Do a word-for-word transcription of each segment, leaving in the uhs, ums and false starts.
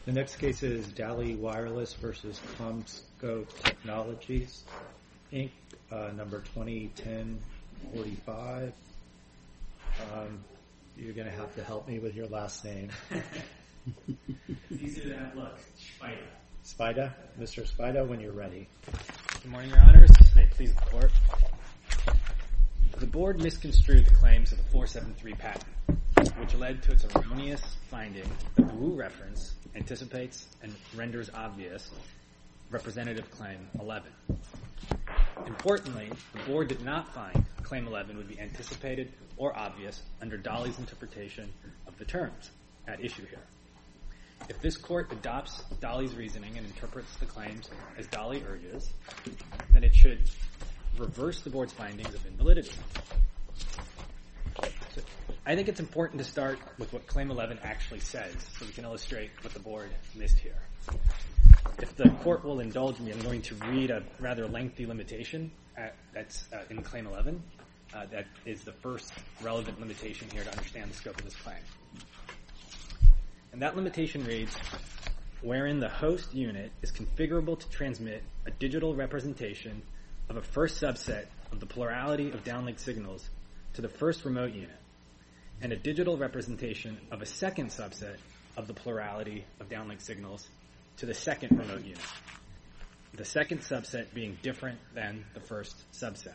The next case is Dali Wireless versus CommScope Technologies, Incorporated, uh, number twenty ten forty-five. Um, you're going to have to help me with your last name. It's easier than that looks. Spida. Spida? Mister Spida, when you're ready. Good morning, Your Honors. May it please the Court. The Board misconstrued the claims of the four seventy-three patent, which led to its erroneous finding that the Wu reference anticipates and renders obvious Representative Claim eleven. Importantly, the Board did not find Claim eleven would be anticipated or obvious under Dali's interpretation of the terms at issue here. If this Court adopts Dali's reasoning and interprets the claims as Dali urges, then it should reverse the Board's findings of invalidity. So I think it's important to start with what Claim eleven actually says so we can illustrate what the Board missed here. If the Court will indulge me, I'm going to read a rather lengthy limitation at, that's uh, in Claim eleven. Uh, that is the first relevant limitation here to understand the scope of this claim. And that limitation reads, wherein the host unit is configurable to transmit a digital representation of a first subset of the plurality of downlink signals to the first remote unit, and a digital representation of a second subset of the plurality of downlink signals to the second remote unit, the second subset being different than the first subset.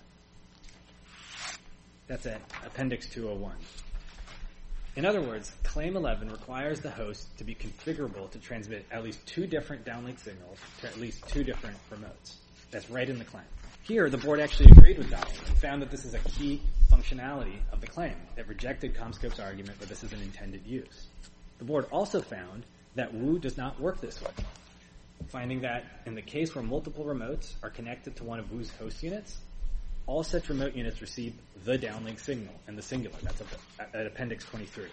That's at Appendix two oh one. In other words, Claim eleven requires the host to be configurable to transmit at least two different downlink signals to at least two different remotes. That's right in the claim. Here, the Board actually agreed with Dali and found that this is a key functionality of the claim. It rejected CommScope's argument that this is an intended use. The Board also found that Wu does not work this way, finding that in the case where multiple remotes are connected to one of Wu's host units, all such remote units receive the downlink signal in the singular. That's at, at Appendix twenty-three.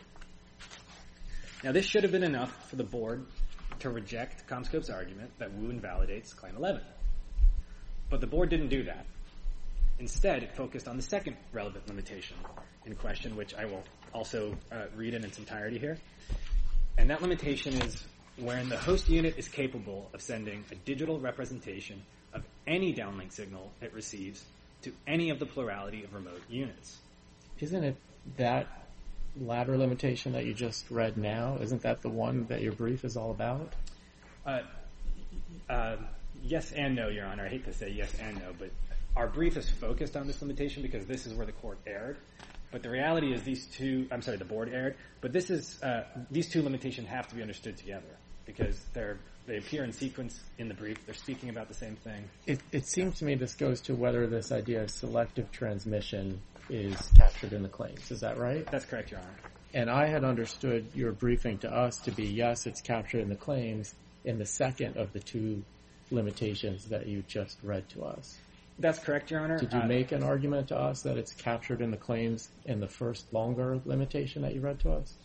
Now, this should have been enough for the Board to reject CommScope's argument that Wu invalidates Claim eleven. But the Board didn't do that. Instead, it focused on the second relevant limitation in question, which I will also uh, read in its entirety here. And that limitation is wherein the host unit is capable of sending a digital representation of any downlink signal it receives to any of the plurality of remote units. Isn't it that latter limitation that you just read now? Isn't that the one that your brief is all about? Uh, uh, yes and no, Your Honor. I hate to say yes and no, but our brief is focused on this limitation because this is where the Court erred. But the reality is these two, I'm sorry, the Board erred, but this is, uh, these two limitations have to be understood together because they're, they appear in sequence in the brief. They're speaking about the same thing. It, it seems to me this goes to whether this idea of selective transmission is captured in the claims. Is that right? That's correct, Your Honor. And I had understood your briefing to us to be, yes, it's captured in the claims in the second of the two limitations that you just read to us. That's correct, Your Honor. Did you uh, make an argument to us that it's captured in the claims in the first longer limitation that you read to us?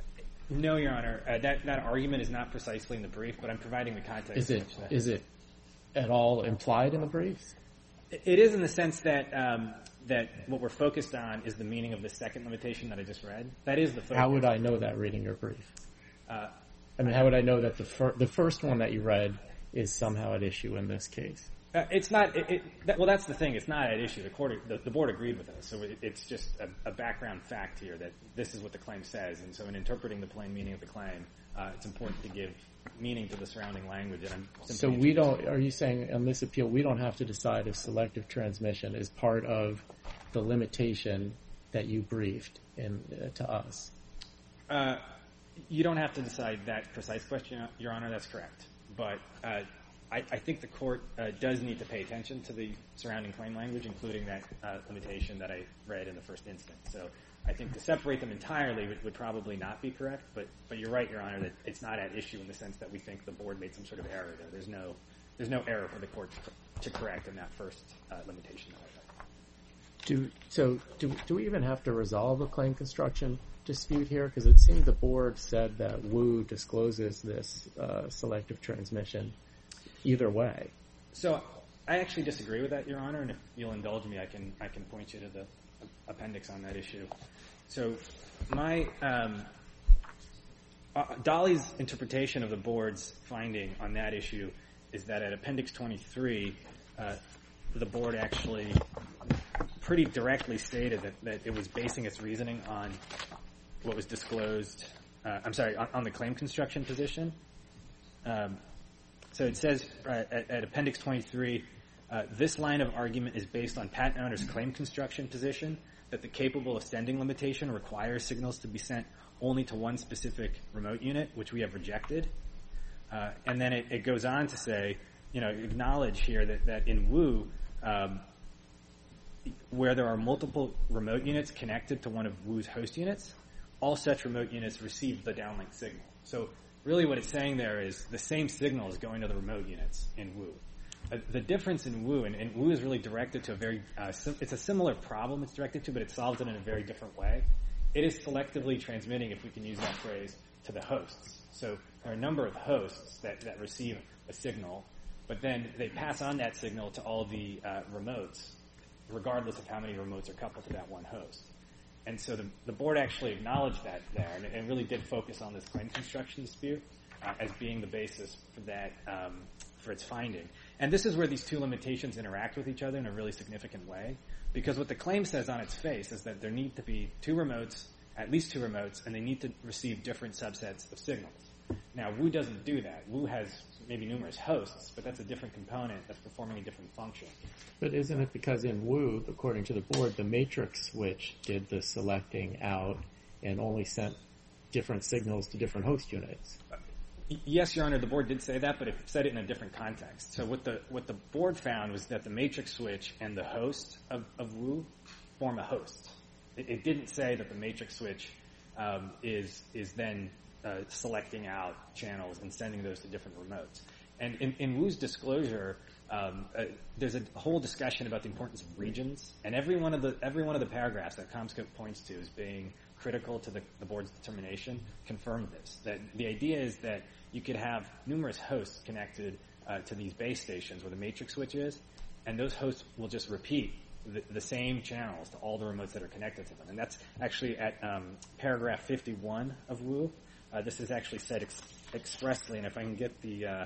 No, Your Honor. Uh, that, that argument is not precisely in the brief, but I'm providing the context. Is it, is it at all implied in the briefs? It is in the sense that um, that what we're focused on is the meaning of the second limitation that I just read. That is the focus. How would I know that reading your brief? Uh, I mean, how would I know that the fir- the first one that you read is somehow at issue in this case? Uh, it's not. It, it, that, well, that's the thing. It's not at issue. The court, the, the board agreed with us, so it, it's just a, a background fact here that this is what the claim says. And so, in interpreting the plain meaning of the claim, uh, it's important to give meaning to the surrounding language. And I'm simply so we don't. Are you saying on this appeal we don't have to decide if selective transmission is part of the limitation that you briefed in uh, to us? Uh, you don't have to decide that precise question, Your Honor. That's correct, but. Uh, I, I think the court uh, does need to pay attention to the surrounding claim language, including that uh, limitation that I read in the first instance. So I think to separate them entirely would, would probably not be correct, but, but you're right, Your Honor, that it's not at issue in the sense that we think the board made some sort of error there. There's no, there's no error for the court to, to correct in that first uh, limitation that I read. Do, so do, do we even have to resolve a claim construction dispute here? Because it seemed the board said that Wu discloses this uh, selective transmission either way. So I actually disagree with that, Your Honor, and if you'll indulge me, I can I can point you to the appendix on that issue. So my um, uh, Dolly's interpretation of the board's finding on that issue is that at Appendix twenty-three, uh, the board actually pretty directly stated that, that it was basing its reasoning on what was disclosed, uh, I'm sorry, on, on the claim construction position. Um, so it says uh, at, at Appendix twenty-three, uh, this line of argument is based on patent owner's claim construction position that the capable of sending limitation requires signals to be sent only to one specific remote unit, which we have rejected. Uh, and then it, it goes on to say, you know, acknowledge here that, that in Wu, um, where there are multiple remote units connected to one of Wu's host units, all such remote units receive the downlink signal. So really what it's saying there is the same signal is going to the remote units in Wu. Uh, the difference in Wu, and, and Wu is really directed to a very, uh, sim- it's a similar problem it's directed to, but it solves it in a very different way. It is selectively transmitting, if we can use that phrase, to the hosts. So there are a number of hosts that, that receive a signal, but then they pass on that signal to all the uh, remotes, regardless of how many remotes are coupled to that one host. And so the, the board actually acknowledged that there, and it, and really did focus on this claim construction dispute uh, as being the basis for that, um, for its finding. And this is where these two limitations interact with each other in a really significant way, because what the claim says on its face is that there need to be two remotes, at least two remotes, and they need to receive different subsets of signals. Now, Wu doesn't do that. Wu has maybe numerous hosts, but that's a different component that's performing a different function. But isn't it because in Wu, according to the board, the matrix switch did the selecting out and only sent different signals to different host units? Yes, Your Honor, the board did say that, but it said it in a different context. So what the what the board found was that the matrix switch and the host of, of Wu form a host. It, it didn't say that the matrix switch um, is is then uh, selecting out channels and sending those to different remotes. And in, in Wu's disclosure, um, uh, there's a whole discussion about the importance of regions, and every one of the every one of the paragraphs that CommScope points to as being critical to the, the board's determination confirmed this. That the idea is that you could have numerous hosts connected uh, to these base stations where the matrix switch is, and those hosts will just repeat the, the same channels to all the remotes that are connected to them. And that's actually at um, paragraph fifty-one of Wu. Uh, this is actually said ex- expressly, and if I can get the uh,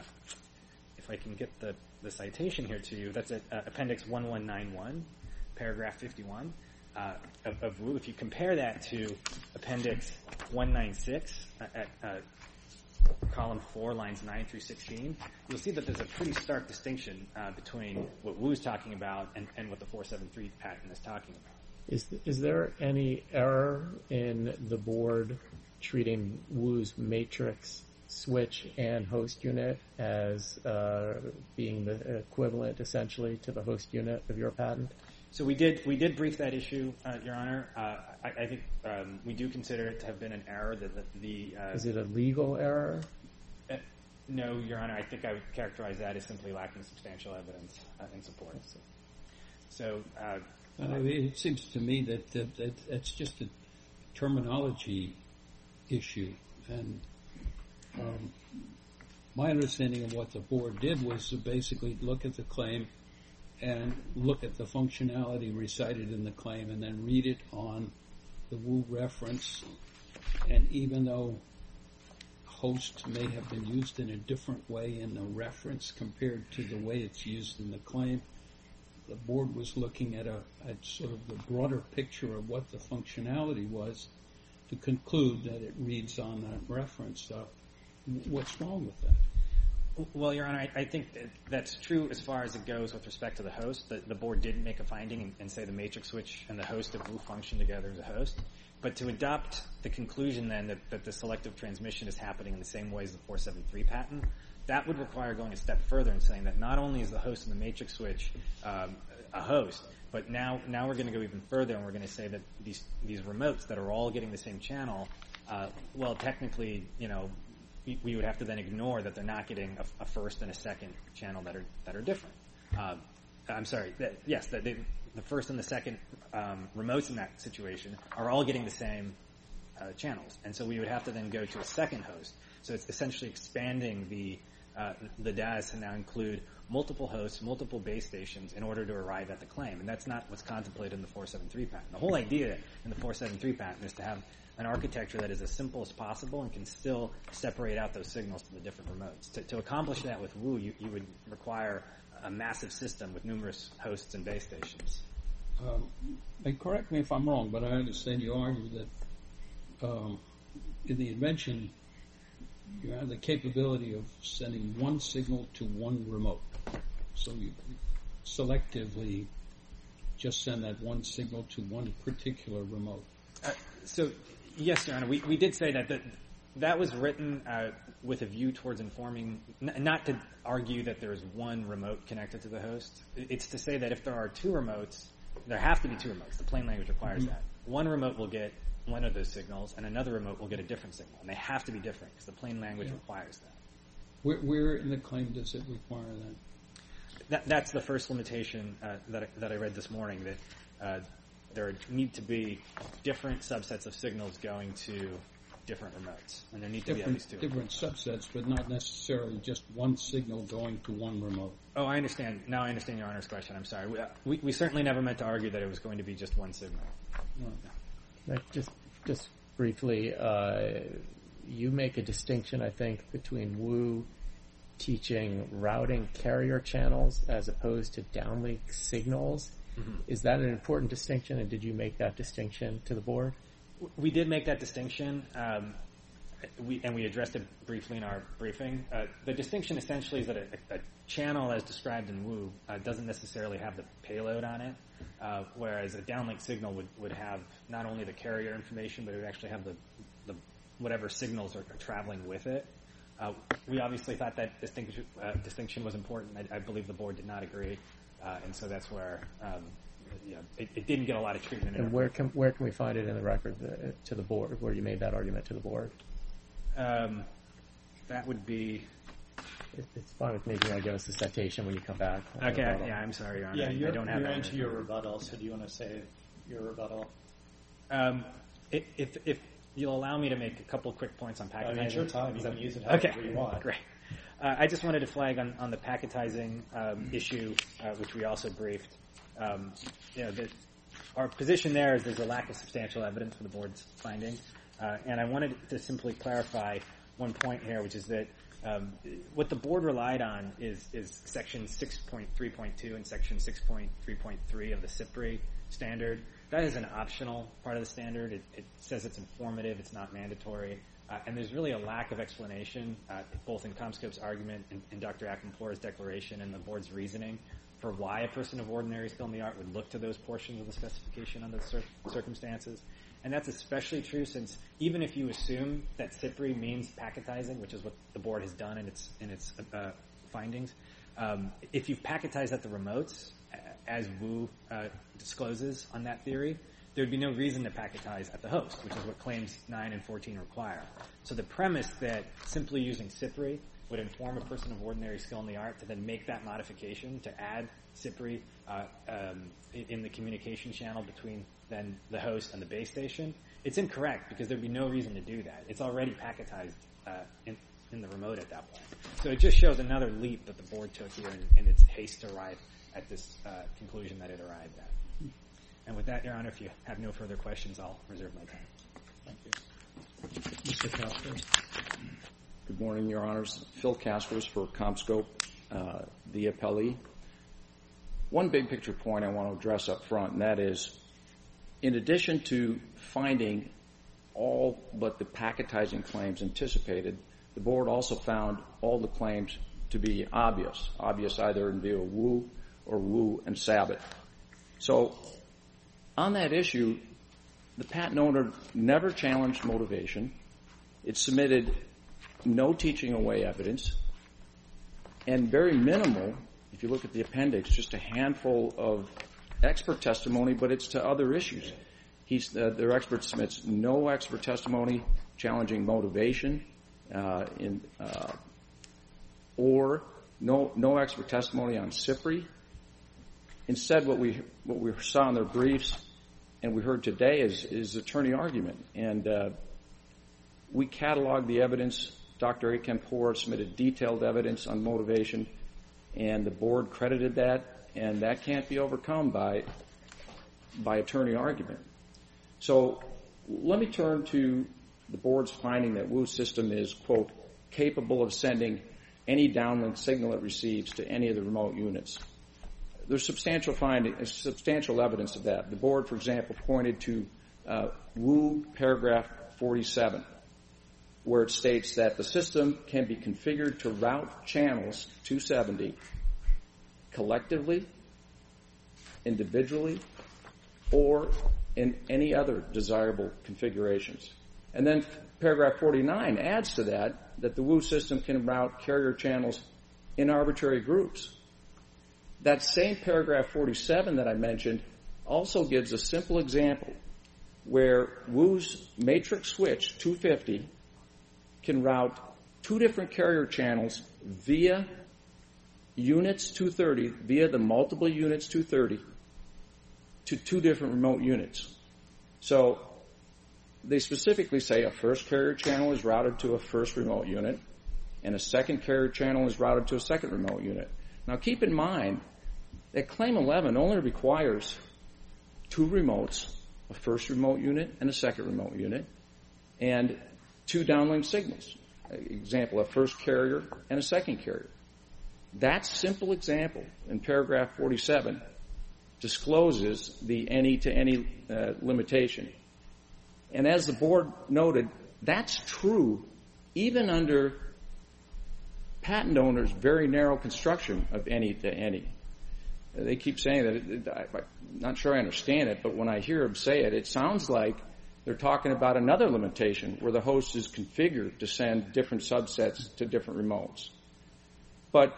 if I can get the, the citation here to you, that's at uh, appendix one one nine one, paragraph fifty-one. Uh, of, of Wu. If you compare that to appendix one ninety-six uh, at uh, column four, lines nine through sixteen, you'll see that there's a pretty stark distinction uh, between what Wu's talking about and, and what the four seventy-three patent is talking about. Is is there any error in the board treating Wu's matrix switch and host unit as uh, being the equivalent, essentially, to the host unit of your patent? So we did we did brief that issue, uh, Your Honor. Uh, I, I think um, we do consider it to have been an error. That the, the uh, is it a legal error? Uh, no, Your Honor. I think I would characterize that as simply lacking substantial evidence uh, in support. So uh, uh, it seems to me that, that, that it's just a terminology issue, and um, my understanding of what the board did was to basically look at the claim and look at the functionality recited in the claim and then read it on the Wu reference. And even though host may have been used in a different way in the reference compared to the way it's used in the claim, the board was looking at a at sort of the broader picture of what the functionality was to conclude that it reads on that reference. Uh, what's wrong with that? Well, Your Honor, I, I think that that's true as far as it goes with respect to the host. The, the board did make a finding and, and say the matrix switch and the host of Wu function together as a host. But to adopt the conclusion then that, that the selective transmission is happening in the same way as the four seventy-three patent, that would require going a step further and saying that not only is the host of the matrix switch um, a host, but now now we're going to go even further and we're going to say that these these remotes that are all getting the same channel, uh, well, technically, you know, we would have to then ignore that they're not getting a, a first and a second channel that are that are different. Uh, I'm sorry. That, yes, that they, the first and the second um, remotes in that situation are all getting the same uh, channels, and so we would have to then go to a second host. So it's essentially expanding the uh, the D A S to now include multiple hosts, multiple base stations in order to arrive at the claim, and that's not what's contemplated in the four seventy-three patent. The whole idea in the four seventy-three patent is to have an architecture that is as simple as possible and can still separate out those signals to the different remotes. To, to accomplish that with W U, you, you would require a massive system with numerous hosts and base stations. Um, and correct me if I'm wrong, but I understand you argue that um, in the invention, you have the capability of sending one signal to one remote. So you selectively just send that one signal to one particular remote. Uh, so, yes, Your Honor, we, we did say that the, that was written uh, with a view towards informing, n- not to argue that there is one remote connected to the host. It's to say that if there are two remotes, there have to be two remotes. The plain language requires mm-hmm. that. One remote will get one of those signals, and another remote will get a different signal. And they have to be different because the plain language yeah. requires that. Where, where in the claim does it require that? that that's the first limitation uh, that, I, that I read this morning, that uh, there need to be different subsets of signals going to different remotes. And there need to different, be at least two. Different subsets, but not necessarily just one signal going to one remote. Oh, I understand. Now I understand Your Honor's question. I'm sorry. We, we, we certainly never meant to argue that it was going to be just one signal. No. No. Just, just briefly, uh, you make a distinction, I think, between W U teaching routing carrier channels as opposed to downlink signals. Mm-hmm. Is that an important distinction, and did you make that distinction to the board? We did make that distinction, um, we, and we addressed it briefly in our briefing. Uh, the distinction essentially is that a, a channel, as described in W U, uh, doesn't necessarily have the payload on it, uh, whereas a downlink signal would, would have not only the carrier information, but it would actually have the, the whatever signals are, are traveling with it. Uh, we obviously thought that distinction, uh, distinction was important. I, I believe the board did not agree, uh, and so that's where um, you know, it, it didn't get a lot of treatment. And where can where can we find it in the record uh, to the board, where you made that argument to the board? Um, that would be. It, it's fine with me if you want to give us the citation when you come back. Okay, yeah, I'm sorry, Your Honor. Yeah, you're, I don't have you're that into your rebuttal, so do you want to say your rebuttal? Um, if, if, if you'll allow me to make a couple of quick points on packetizing. I mean, it's your time. You can use it however okay. you want. Great. Uh, I just wanted to flag on, on the packetizing um, issue, uh, which we also briefed. Um, you know, that our position there is there's a lack of substantial evidence for the board's finding, uh, and I wanted to simply clarify one point here, which is that um, what the board relied on is, is section six point three point two and section six point three point three of the SIPRI standard. That is an optional part of the standard. It, it says it's informative, it's not mandatory, uh, and there's really a lack of explanation, uh, both in CommScope's argument and, and Doctor Akinpour's declaration and the board's reasoning for why a person of ordinary skill in the art would look to those portions of the specification under the cir- circumstances. And that's especially true since even if you assume that SIPRI means packetizing, which is what the board has done in its in its uh, findings, um, if you've packetized at the remotes, as W U uh, discloses on that theory, there would be no reason to packetize at the host, which is what claims nine and fourteen require. So the premise that simply using SIPRI would inform a person of ordinary skill in the art to then make that modification to add SIPRI uh, um, in the communication channel between then the host and the base station, it's incorrect because there would be no reason to do that. It's already packetized uh, in, in the remote at that point. So it just shows another leap that the board took here in, in its haste to arrive at this uh, conclusion that it arrived at. And with that, Your Honor, if you have no further questions, I'll reserve my time. Thank you. Mister Castro. Good morning, Your Honors. Phil Castros for CommScope, uh, the appellee. One big picture point I want to address up front, and that is, in addition to finding all but the packetizing claims anticipated, the board also found all the claims to be obvious, obvious either in view of W U or W U and Sabbath. So on that issue, the patent owner never challenged motivation. It submitted no teaching away evidence, and very minimal, if you look at the appendix, just a handful of expert testimony, but it's to other issues. He's, uh, their expert submits no expert testimony challenging motivation, uh, in, uh, or no no expert testimony on SIPRI. Instead, what we what we saw in their briefs and we heard today is is attorney argument, and uh, we cataloged the evidence. Doctor Akinpour submitted detailed evidence on motivation, and the board credited that, and that can't be overcome by by attorney argument. So let me turn to the board's finding that W U system is, quote, capable of sending any downlink signal it receives to any of the remote units. There's substantial finding, substantial evidence of that. The board, for example, pointed to uh, W U paragraph forty-seven, where it states that the system can be configured to route channels two seventy collectively, individually, or in any other desirable configurations. And then paragraph forty-nine adds to that that the W U system can route carrier channels in arbitrary groups. That same paragraph forty-seven that I mentioned also gives a simple example where W U's matrix switch two fifty can route two different carrier channels via units two thirty, via the multiple units two thirty, to two different remote units. So they specifically say a first carrier channel is routed to a first remote unit, and a second carrier channel is routed to a second remote unit. Now keep in mind that Claim eleven only requires two remotes, a first remote unit and a second remote unit, and two downlink signals. Example, a first carrier and a second carrier. That simple example in paragraph forty-seven discloses the any-to-any uh, limitation. And as the board noted, that's true even under patent owners' very narrow construction of any-to-any. They keep saying that, it, I, I'm not sure I understand it, but when I hear them say it, it sounds like they're talking about another limitation where the host is configured to send different subsets to different remotes. But,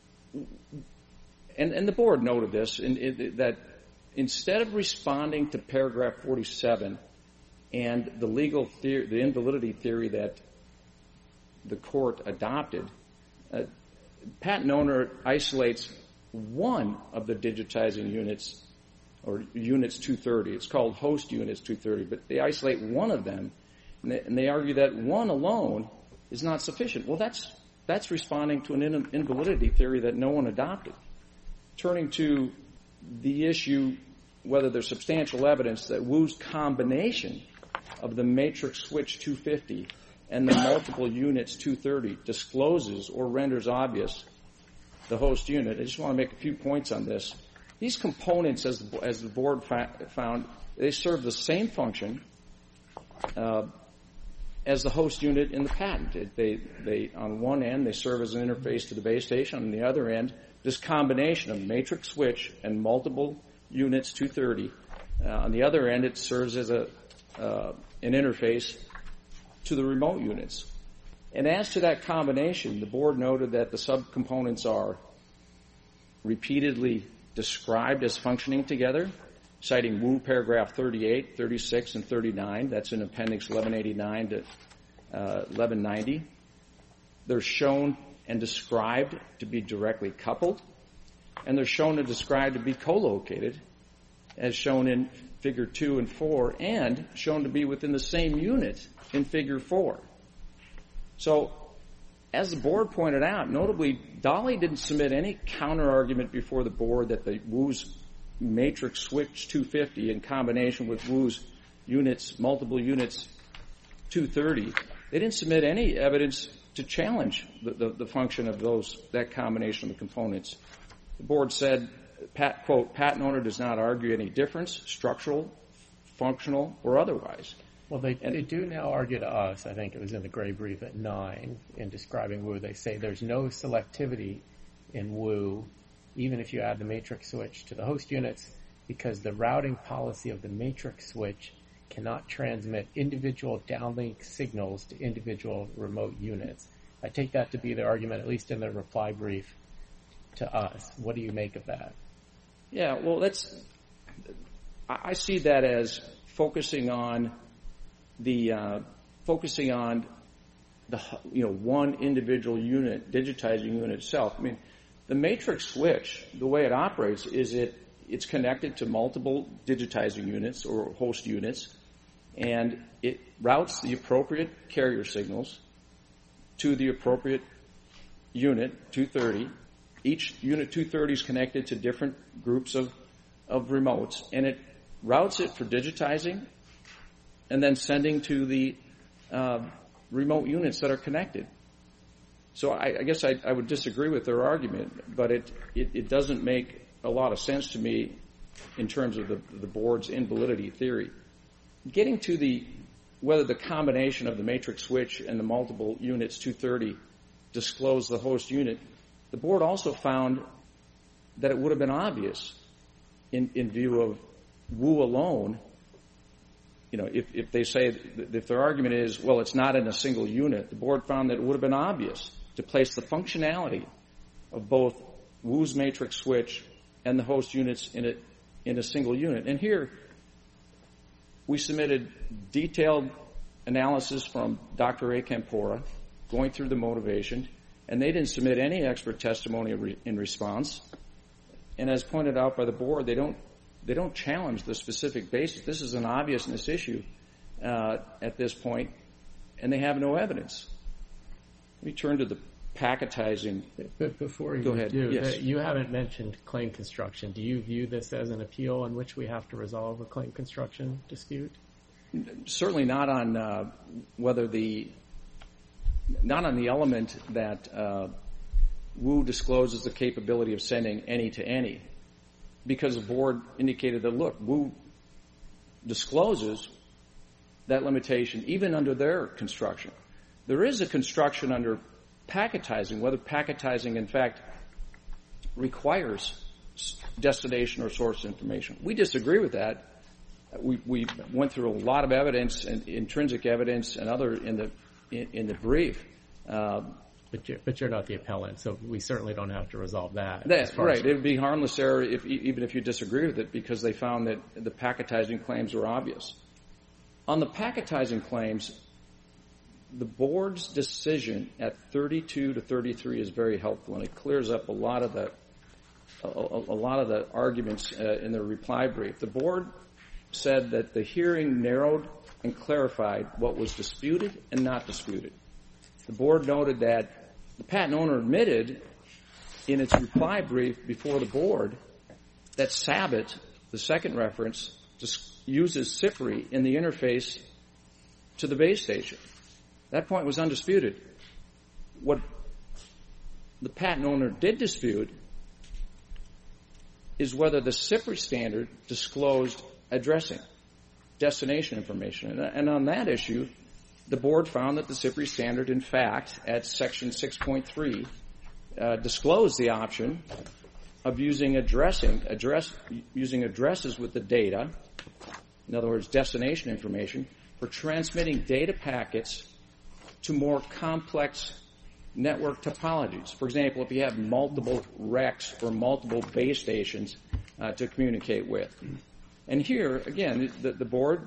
and, and the board noted this, in, in, that instead of responding to paragraph forty-seven and the legal theory, the invalidity theory that the court adopted, uh, patent owner isolates one of the digitizing units, or units two thirty. It's called host units two thirty, but they isolate one of them, and they, and they argue that one alone is not sufficient. Well, that's that's responding to an in, invalidity theory that no one adopted. Turning to the issue whether there's substantial evidence that W U's combination of the matrix switch two fifty and the multiple units two thirty discloses or renders obvious the host unit. I just want to make a few points on this. These components, as the, as the board fa- found, they serve the same function uh, as the host unit in the patent. It, they, they, on one end, they serve as an interface to the base station. On the other end, this combination of matrix switch and multiple units two thirty. Uh, on the other end, it serves as a uh, an interface to the remote units. And as to that combination, the board noted that the subcomponents are repeatedly described as functioning together, citing W U paragraph thirty-eight, thirty-six, and thirty-nine. That's in Appendix eleven eighty-nine to uh, eleven ninety. They're shown and described to be directly coupled, and they're shown and described to be co-located, as shown in Figure two and four, and shown to be within the same unit in Figure four. So, as the board pointed out, notably, Dolly didn't submit any counter-argument before the board that the W U's matrix switch two fifty in combination with W U's units, multiple units two thirty, they didn't submit any evidence to challenge the, the, the function of those, that combination of the components. The board said, pat, quote, patent owner does not argue any difference, structural, functional, or otherwise. Well, they, they do now argue to us, I think it was in the gray brief at nine, in describing W U, they say there's no selectivity in W U, even if you add the matrix switch to the host units, because the routing policy of the matrix switch cannot transmit individual downlink signals to individual remote units. I take that to be the argument, at least in the reply brief to us. What do you make of that? Yeah, well, that's, I see that as focusing on the uh, focusing on the you know one individual unit, digitizing unit itself. I mean, the matrix switch, the way it operates is it it's connected to multiple digitizing units or host units, and it routes the appropriate carrier signals to the appropriate unit, two thirty. Each unit two thirty is connected to different groups of of remotes, and it routes it for digitizing and then sending to the uh, remote units that are connected. So I, I guess I, I would disagree with their argument, but it, it, it doesn't make a lot of sense to me in terms of the, the board's invalidity theory. Getting to the whether the combination of the matrix switch and the multiple units two thirty disclose the host unit, the board also found that it would have been obvious in, in view of Wu alone. You know, if, if they say, if their argument is, well, it's not in a single unit, the board found that it would have been obvious to place the functionality of both Wu's matrix switch and the host units in a, in a single unit. And here, we submitted detailed analysis from Doctor A. Campora going through the motivation, and they didn't submit any expert testimony in response. And as pointed out by the board, they don't they don't challenge the specific basis. This is an obviousness issue uh, at this point, and they have no evidence. Let me turn to the packetizing. But before you Go ahead. do, Yes. uh, you haven't mentioned claim construction. Do you view this as an appeal in which we have to resolve a claim construction dispute? Certainly not on uh, whether the not on the element that uh, Wu discloses the capability of sending any to any, because the board indicated that, look, Wu discloses that limitation even under their construction. There is a construction under packetizing, whether packetizing in fact requires destination or source information. We disagree with that. We, we went through a lot of evidence and intrinsic evidence and other in the in, in the brief. Uh, But you're, but you're not the appellant, so we certainly don't have to resolve that. That's right. It would be harmless error if, even if you disagree with it, because they found that the packetizing claims were obvious. On the packetizing claims, the board's decision at thirty-two to thirty-three is very helpful, and it clears up a lot of the a, a lot of the arguments uh, in the reply brief. The board said that the hearing narrowed and clarified what was disputed and not disputed. The board noted that the patent owner admitted in its reply brief before the board that Sabbat, the second reference, uses C I F R I in the interface to the base station. That point was undisputed. What the patent owner did dispute is whether the C I F R I standard disclosed addressing, destination information. And on that issue, the board found that the C I F R I standard, in fact, at section six point three, uh, disclosed the option of using addressing, address, using addresses with the data, in other words, destination information, for transmitting data packets to more complex network topologies. For example, if you have multiple racks or multiple base stations uh, to communicate with. And here, again, the, the board,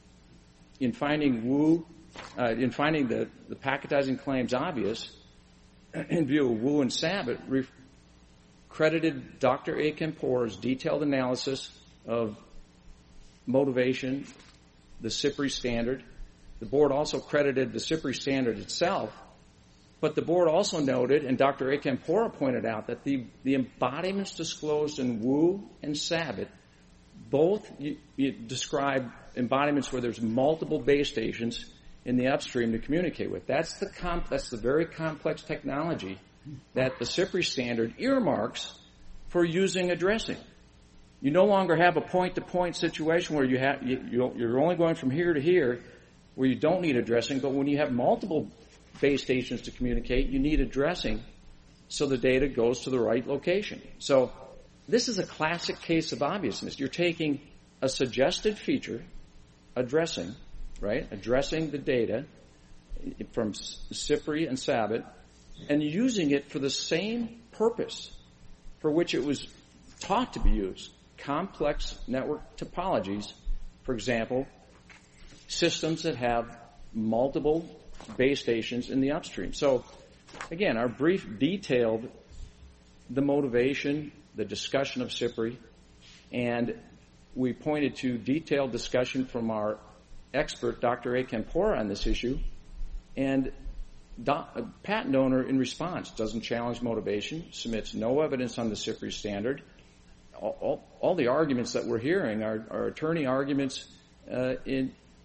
in finding Wu, uh, in finding the, the packetizing claims obvious, in view of Wu and Sabbat, re- credited Doctor A. Campora's detailed analysis of motivation, the C I F R I standard. The board also credited the C I F R I standard itself, but the board also noted, and Doctor A. Campora pointed out, that the, the embodiments disclosed in Wu and Sabbat both you, you describe embodiments where there's multiple base stations in the upstream to communicate with. That's the comp, that's the very complex technology that the C I F R I standard earmarks for using addressing. You no longer have a point-to-point situation where you have, you, you're only going from here to here where you don't need addressing, but when you have multiple base stations to communicate, you need addressing so the data goes to the right location. So this is a classic case of obviousness. You're taking a suggested feature, addressing, right, addressing the data from C I F R I and Sabbat, and using it for the same purpose for which it was taught to be used. Complex network topologies, for example, systems that have multiple base stations in the upstream. So, again, our brief detailed the motivation, the discussion of C I F R I, and we pointed to detailed discussion from our expert, Doctor A. Campora, on this issue, and do- patent owner, in response, doesn't challenge motivation, submits no evidence on the C I F R I standard. All, all, all the arguments that we're hearing are, are attorney arguments uh, in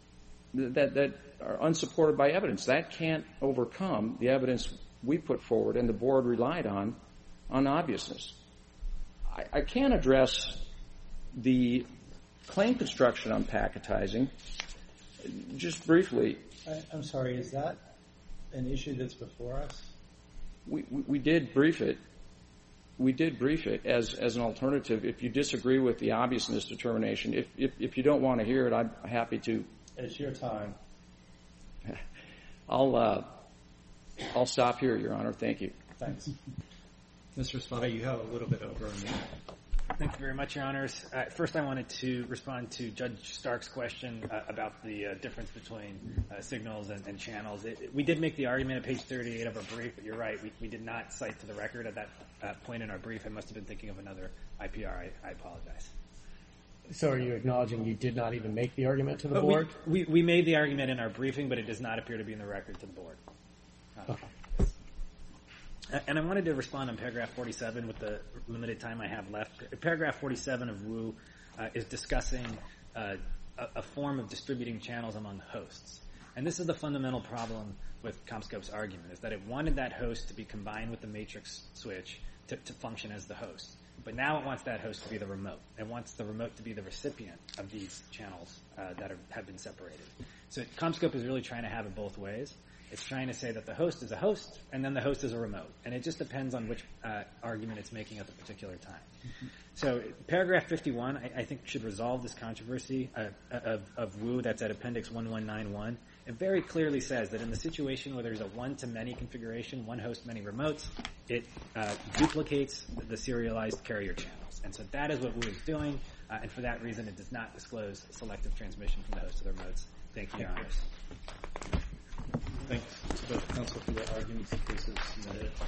that, that are unsupported by evidence. That can't overcome the evidence we put forward and the board relied on on obviousness. I, I can't address the claim construction on packetizing. Just briefly. I, I'm sorry, is that an issue that's before us? We, we, we did brief it. We did brief it as, as an alternative. If you disagree with the obviousness determination, if, if, if you don't want to hear it, I'm happy to. It's your time. I'll, uh, I'll stop here, Your Honor. Thank you. Thanks. Mister Spada, you have a little bit over a minute. Thank you very much, Your Honors. Uh, first, I wanted to respond to Judge Stark's question uh, about the uh, difference between uh, signals and, and channels. It, it, we did make the argument at page thirty-eight of our brief, but you're right. We, we did not cite to the record at that uh, point in our brief. I must have been thinking of another I P R. I, I apologize. So are you acknowledging you did not even make the argument to the But board? We, we, we made the argument in our briefing, but it does not appear to be in the record to the board. Uh, Okay. And I wanted to respond on paragraph forty-seven with the limited time I have left. Paragraph forty-seven of Wu uh, is discussing uh, a, a form of distributing channels among hosts. And this is the fundamental problem with CommScope's argument, is that it wanted that host to be combined with the matrix switch to, to function as the host. But now it wants that host to be the remote. It wants the remote to be the recipient of these channels uh, that are, have been separated. So CommScope is really trying to have it both ways. It's trying to say that the host is a host, and then the host is a remote. And it just depends on which uh, argument it's making at the particular time. Mm-hmm. So paragraph fifty-one, I, I think, should resolve this controversy uh, of, of Wu that's at Appendix eleven ninety-one. It very clearly says that in the situation where there's a one-to-many configuration, one host, many remotes, it uh, duplicates the serialized carrier channels. And so that is what Wu is doing, uh, and for that reason it does not disclose selective transmission from the host to the remotes. Thank you, Your Honors. Thanks to both counsel for their arguments. The case is submitted.